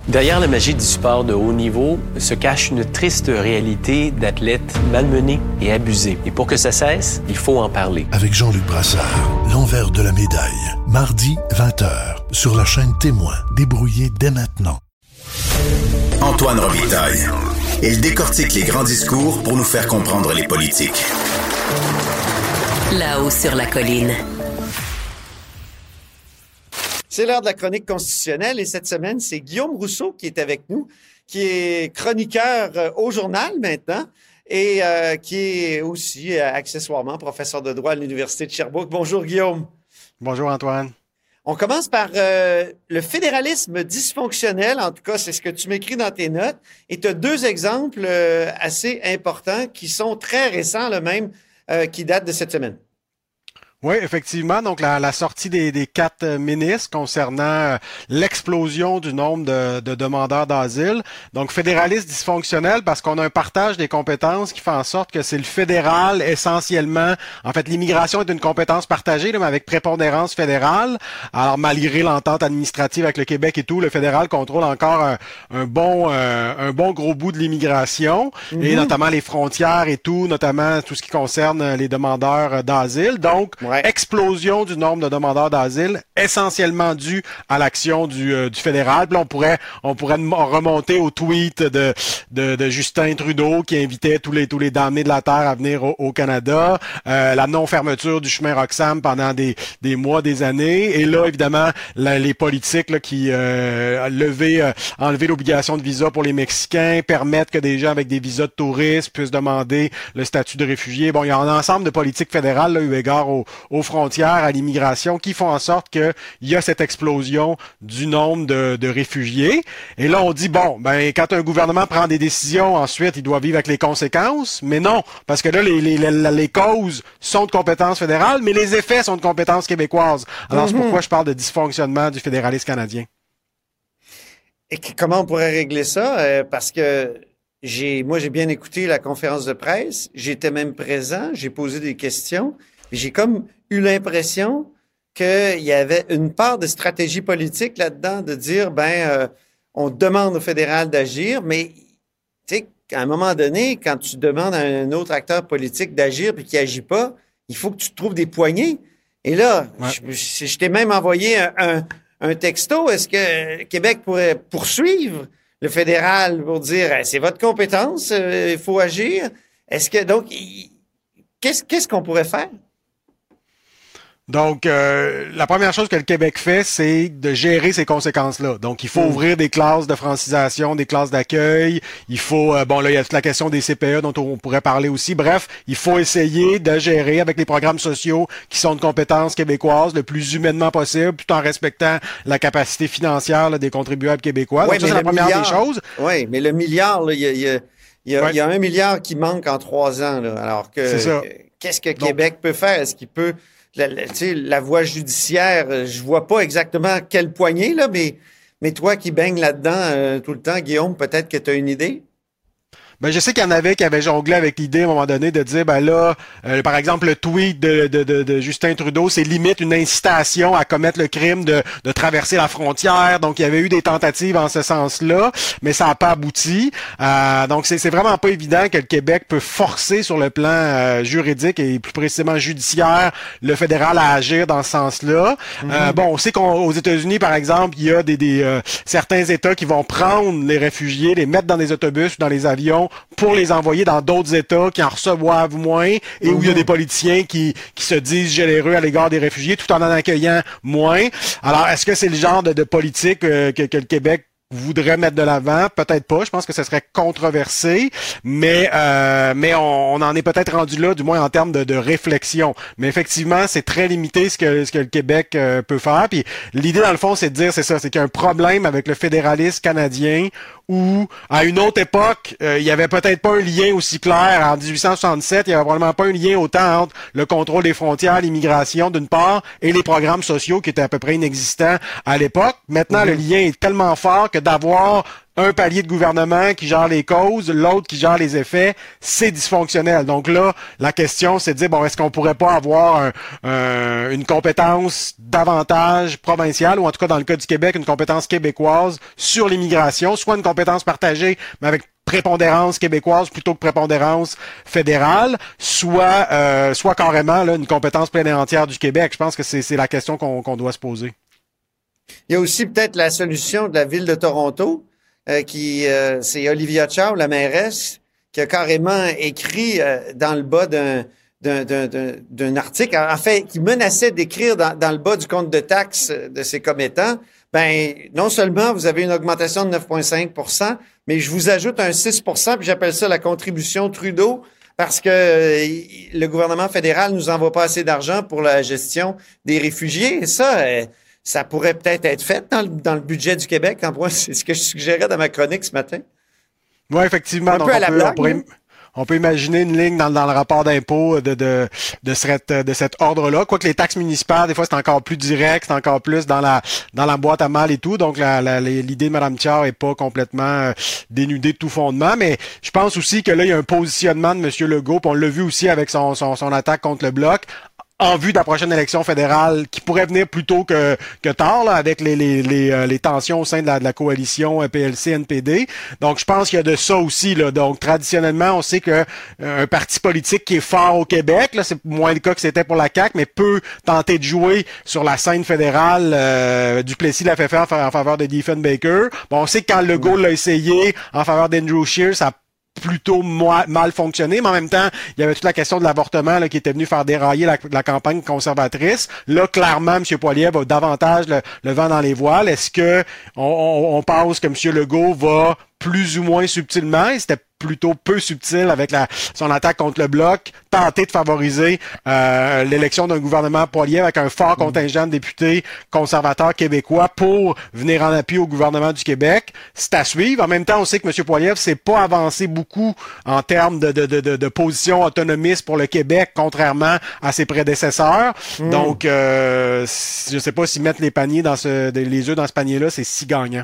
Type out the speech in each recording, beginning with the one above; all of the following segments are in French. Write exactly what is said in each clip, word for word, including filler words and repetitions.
Derrière la magie du sport de haut niveau se cache une triste réalité d'athlètes malmenés et abusés. Et pour que ça cesse, il faut en parler. Avec Jean-Luc Brassard, l'envers de la médaille. Mardi, vingt heures, sur la chaîne Témoin. Débrouillé dès maintenant. Antoine Robitaille. Il décortique les grands discours pour nous faire comprendre les politiques. Là-haut sur la colline. C'est l'heure de la chronique constitutionnelle et cette semaine, c'est Guillaume Rousseau qui est avec nous, qui est chroniqueur au journal maintenant et euh, qui est aussi euh, accessoirement professeur de droit à l'Université de Sherbrooke. Bonjour Guillaume. Bonjour Antoine. On commence par euh, le fédéralisme dysfonctionnel, en tout cas c'est ce que tu m'écris dans tes notes, et tu as deux exemples euh, assez importants qui sont très récents, le même, euh, qui datent de cette semaine. Oui, effectivement. Donc, la, la sortie des, des quatre ministres concernant euh, l'explosion du nombre de, de demandeurs d'asile. Donc, fédéraliste dysfonctionnel parce qu'on a un partage des compétences qui fait en sorte que c'est le fédéral essentiellement. En fait, l'immigration est une compétence partagée, là, mais avec prépondérance fédérale. Alors, malgré l'entente administrative avec le Québec et tout, le fédéral contrôle encore un, un bon euh, un bon gros bout de l'immigration, mm-hmm. et notamment les frontières et tout, notamment tout ce qui concerne les demandeurs d'asile. Donc, ouais. Explosion du nombre de demandeurs d'asile, essentiellement dû à l'action du, euh, du fédéral. Puis là, on pourrait, on pourrait remonter au tweet de, de, de Justin Trudeau qui invitait tous les, tous les damnés de la Terre à venir au, au Canada, euh, la non-fermeture du chemin Roxham pendant des, des mois, des années. Et là, évidemment, la, les politiques là, qui euh, levé, euh, enlevé l'obligation de visa pour les Mexicains, permettent que des gens avec des visas de touristes puissent demander le statut de réfugié. Bon, il y a un ensemble de politiques fédérales, là, eu égard au aux frontières, à l'immigration, qui font en sorte qu'il y a cette explosion du nombre de, de réfugiés. Et là, on dit, bon, ben quand un gouvernement prend des décisions, ensuite, il doit vivre avec les conséquences. Mais non, parce que là, les, les, les, les causes sont de compétence fédérale, mais les effets sont de compétence québécoise. Alors, mm-hmm. c'est pourquoi je parle de dysfonctionnement du fédéralisme canadien. Et comment on pourrait régler ça? Euh, parce que j'ai, moi, j'ai bien écouté la conférence de presse. J'étais même présent. J'ai posé des questions. J'ai comme eu l'impression qu'il y avait une part de stratégie politique là-dedans, de dire, ben, euh, on demande au fédéral d'agir, mais, tu sais, à un moment donné, quand tu demandes à un autre acteur politique d'agir puis qu'il n'agit pas, il faut que tu trouves des poignées. Et là, ouais. je, je t'ai même envoyé un, un, un texto. Est-ce que Québec pourrait poursuivre le fédéral pour dire, c'est votre compétence, il faut agir? Est-ce que, donc, qu'est-ce, qu'est-ce qu'on pourrait faire? Donc, euh, la première chose que le Québec fait, c'est de gérer ces conséquences-là. Donc, il faut mmh. ouvrir des classes de francisation, des classes d'accueil. Il faut, euh, bon, là, il y a toute la question des C P E dont on pourrait parler aussi. Bref, il faut essayer de gérer avec les programmes sociaux qui sont de compétences québécoises le plus humainement possible, tout en respectant la capacité financière là, des contribuables québécois. Ouais, Donc, ça, c'est la première milliard, des choses. Oui, mais le milliard, il y a, y, a, y, a, ouais. y a un milliard qui manque en trois ans. Là, alors que, c'est ça. Qu'est-ce que Québec Donc, peut faire? Est-ce qu'il peut... La, la, la voie judiciaire, je vois pas exactement quelle poignée, là, mais, mais toi qui baignes là-dedans euh, tout le temps, Guillaume, peut-être que tu as une idée? Ben, je sais qu'il y en avait qui avaient jonglé avec l'idée à un moment donné de dire, ben là, euh, par exemple, le tweet de, de, de, de Justin Trudeau, c'est limite une incitation à commettre le crime de, de traverser la frontière. Donc, il y avait eu des tentatives en ce sens-là, mais ça n'a pas abouti. Euh, donc, c'est, c'est vraiment pas évident que le Québec peut forcer sur le plan euh, juridique et plus précisément judiciaire le fédéral à agir dans ce sens-là. Mm-hmm. Euh, bon, on sait qu'aux États-Unis, par exemple, il y a des, des euh, certains États qui vont prendre les réfugiés, les mettre dans des autobus ou dans les avions pour les envoyer dans d'autres États qui en reçoivent moins et où mmh. il y a des politiciens qui, qui se disent généreux à l'égard des réfugiés tout en en accueillant moins. Alors, est-ce que c'est le genre de, de politique euh, que, que le Québec voudrait mettre de l'avant? Peut-être pas. Je pense que ce serait controversé, mais euh, mais on, on en est peut-être rendu là, du moins en termes de, de réflexion. Mais effectivement, c'est très limité ce que ce que le Québec euh, peut faire. Puis l'idée, dans le fond, c'est de dire, c'est ça, c'est qu'il y a un problème avec le fédéralisme canadien où, à une autre époque, euh, il y avait peut-être pas un lien aussi clair. En dix-huit cent soixante-sept, il y avait probablement pas un lien autant entre le contrôle des frontières, l'immigration d'une part, et les programmes sociaux qui étaient à peu près inexistants à l'époque. Maintenant, mmh. le lien est tellement fort que d'avoir un palier de gouvernement qui gère les causes, l'autre qui gère les effets, c'est dysfonctionnel. Donc là, la question, c'est de dire, bon, est-ce qu'on pourrait pas avoir un, un, une compétence davantage provinciale, ou en tout cas dans le cas du Québec, une compétence québécoise sur l'immigration, soit une compétence partagée, mais avec prépondérance québécoise plutôt que prépondérance fédérale, soit euh, soit carrément là, une compétence pleine et entière du Québec. Je pense que c'est, c'est la question qu'on, qu'on doit se poser. Il y a aussi peut-être la solution de la ville de Toronto, euh, qui euh, c'est Olivia Chow, la mairesse, qui a carrément écrit euh, dans le bas d'un, d'un, d'un, d'un, d'un article, en fait, qui menaçait d'écrire dans, dans le bas du compte de taxes de ses commettants, ben non seulement vous avez une augmentation de neuf virgule cinq pour cent, mais je vous ajoute un six pour cent, puis j'appelle ça la contribution Trudeau, parce que euh, le gouvernement fédéral nous envoie pas assez d'argent pour la gestion des réfugiés. Et ça, euh, ça pourrait peut-être être fait dans le, dans le budget du Québec. En point, c'est ce que je suggérais dans ma chronique ce matin. Oui, effectivement. Un donc peu à on la peut, blague, on pourrait... hein? On peut imaginer une ligne dans, dans le rapport d'impôt de, de, de, cet, de cet ordre-là. Quoique les taxes municipales, des fois, c'est encore plus direct, c'est encore plus dans la dans la boîte à mal et tout. Donc, la, la, l'idée de Mme Thiard est pas complètement dénudée de tout fondement. Mais je pense aussi que là, il y a un positionnement de M. Legault, puis on l'a vu aussi avec son, son, son attaque contre le Bloc, en vue de la prochaine élection fédérale, qui pourrait venir plus tôt que, que tard, là, avec les, les, les, euh, les tensions au sein de la, de la coalition P L C N P D. Donc, je pense qu'il y a de ça aussi, là. Donc, traditionnellement, on sait que euh, un parti politique qui est fort au Québec, là, c'est moins le cas que c'était pour la C A Q, mais peut tenter de jouer sur la scène fédérale. euh, Duplessis l'a fait faire en faveur de Diefenbaker. Bon, on sait que quand Legault l'a essayé en faveur d'Andrew Scheer, ça plutôt moi, mal fonctionné, mais en même temps, il y avait toute la question de l'avortement là, qui était venu faire dérailler la, la campagne conservatrice. Là, clairement, M. Poilievre a davantage le, le vent dans les voiles. Est-ce que on, on, on pense que M. Legault va plus ou moins subtilement, et c'était plutôt peu subtil avec la, son attaque contre le Bloc, tenter de favoriser euh, l'élection d'un gouvernement Poilievre avec un fort contingent de députés conservateurs québécois pour venir en appui au gouvernement du Québec. C'est à suivre. En même temps, on sait que M. Poilievre s'est pas avancé beaucoup en termes de, de, de, de, de position autonomiste pour le Québec, contrairement à ses prédécesseurs. Mm. Donc, euh, je sais pas si mettre les paniers dans ce, les œufs dans ce panier-là, c'est si gagnant.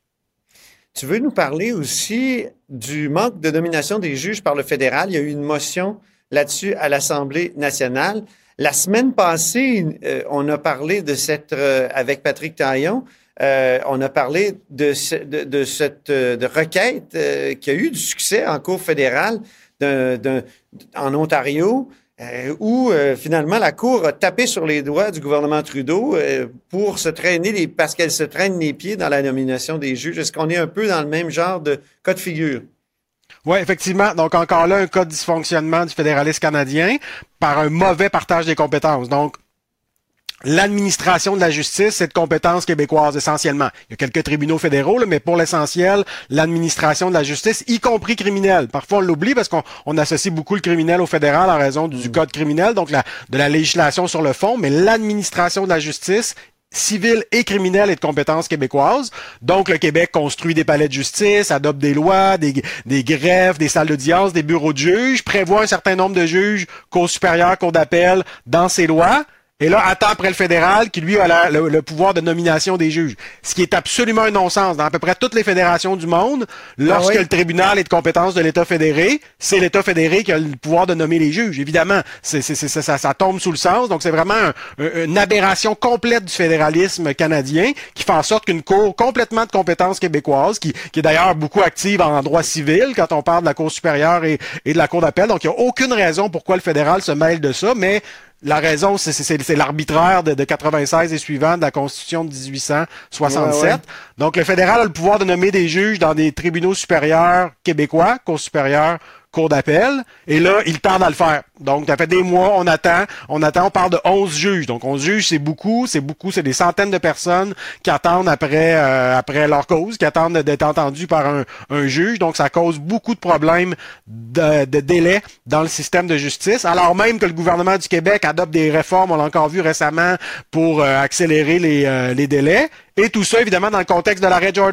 Tu veux nous parler aussi du manque de nomination des juges par le fédéral. Il y a eu une motion là-dessus à l'Assemblée nationale. La semaine passée, euh, on a parlé de cette, euh, avec Patrick Taillon, euh, on a parlé de, ce, de, de cette euh, de requête euh, qui a eu du succès en cour fédérale d'un, d'un, en Ontario, Euh, où euh, finalement la Cour a tapé sur les doigts du gouvernement Trudeau euh, pour se traîner les, parce qu'elle se traîne les pieds dans la nomination des juges. Est-ce qu'on est un peu dans le même genre de cas de figure? Oui, effectivement. Donc encore là, un cas de dysfonctionnement du fédéralisme canadien par un mauvais partage des compétences. Donc, l'administration de la justice, c'est de compétence québécoise essentiellement. Il y a quelques tribunaux fédéraux, là, mais pour l'essentiel, l'administration de la justice, y compris criminelle. Parfois, on l'oublie parce qu'on on associe beaucoup le criminel au fédéral en raison du, du code criminel, donc la, de la législation sur le fond, mais l'administration de la justice, civile et criminelle, est de compétence québécoise. Donc, le Québec construit des palais de justice, adopte des lois, des, des greffes, des salles d'audience, des bureaux de juges, prévoit un certain nombre de juges, cour supérieure, cour d'appel, dans ses lois. Et là, attend après le fédéral qui, lui, a la, le, le pouvoir de nomination des juges. Ce qui est absolument un non-sens. Dans à peu près toutes les fédérations du monde, lorsque ah oui. le tribunal est de compétence de l'État fédéré, c'est l'État fédéré qui a le pouvoir de nommer les juges. Évidemment, c'est, c'est, c'est, ça, ça tombe sous le sens. Donc, c'est vraiment un, un, une aberration complète du fédéralisme canadien qui fait en sorte qu'une cour complètement de compétence québécoise, qui, qui est d'ailleurs beaucoup active en droit civil quand on parle de la Cour supérieure et, et de la Cour d'appel. Donc, il n'y a aucune raison pourquoi le fédéral se mêle de ça, mais la raison, c'est, c'est, c'est l'arbitraire de, de quatre-vingt-seize et suivant de la Constitution de dix-huit cent soixante-sept. Ouais, ouais. Donc, le fédéral a le pouvoir de nommer des juges dans des tribunaux supérieurs québécois, Cour supérieure, Cour d'appel, et là, il tarde à le faire. Donc, ça fait des mois, on attend, on attend, on parle de onze juges. Donc, onze juges, c'est beaucoup, c'est beaucoup, c'est des centaines de personnes qui attendent après euh, après leur cause, qui attendent d'être entendues par un, un juge. Donc, ça cause beaucoup de problèmes de, de délai dans le système de justice, alors même que le gouvernement du Québec adopte des réformes, on l'a encore vu récemment, pour euh, accélérer les, euh, les délais. Et tout ça, évidemment, dans le contexte de l'arrêt Jordan.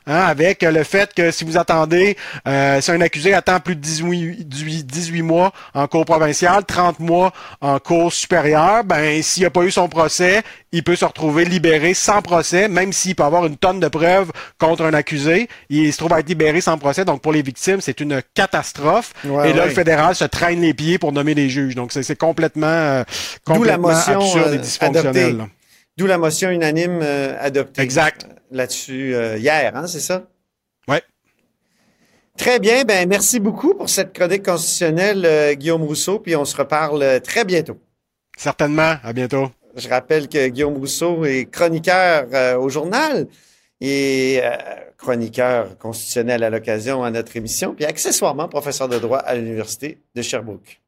hein, avec le fait que si vous attendez, euh, si un accusé attend plus de dix-huit, dix-huit mois en cour provinciale, trente mois en cour supérieure, ben s'il n'a pas eu son procès, il peut se retrouver libéré sans procès, même s'il peut avoir une tonne de preuves contre un accusé. Il se trouve à être libéré sans procès. Donc, pour les victimes, c'est une catastrophe. Ouais, et là, ouais. le fédéral se traîne les pieds pour nommer des juges. Donc, c'est, c'est complètement, euh, complètement absurde et dysfonctionnel. Là. D'où la motion unanime euh, adoptée. Exact. Là-dessus euh, hier, hein, c'est ça? Oui. Très bien. Ben, merci beaucoup pour cette chronique constitutionnelle, euh, Guillaume Rousseau. Puis on se reparle euh, très bientôt. Certainement. À bientôt. Je rappelle que Guillaume Rousseau est chroniqueur euh, au journal et euh, chroniqueur constitutionnel à l'occasion à notre émission, puis accessoirement professeur de droit à l'Université de Sherbrooke.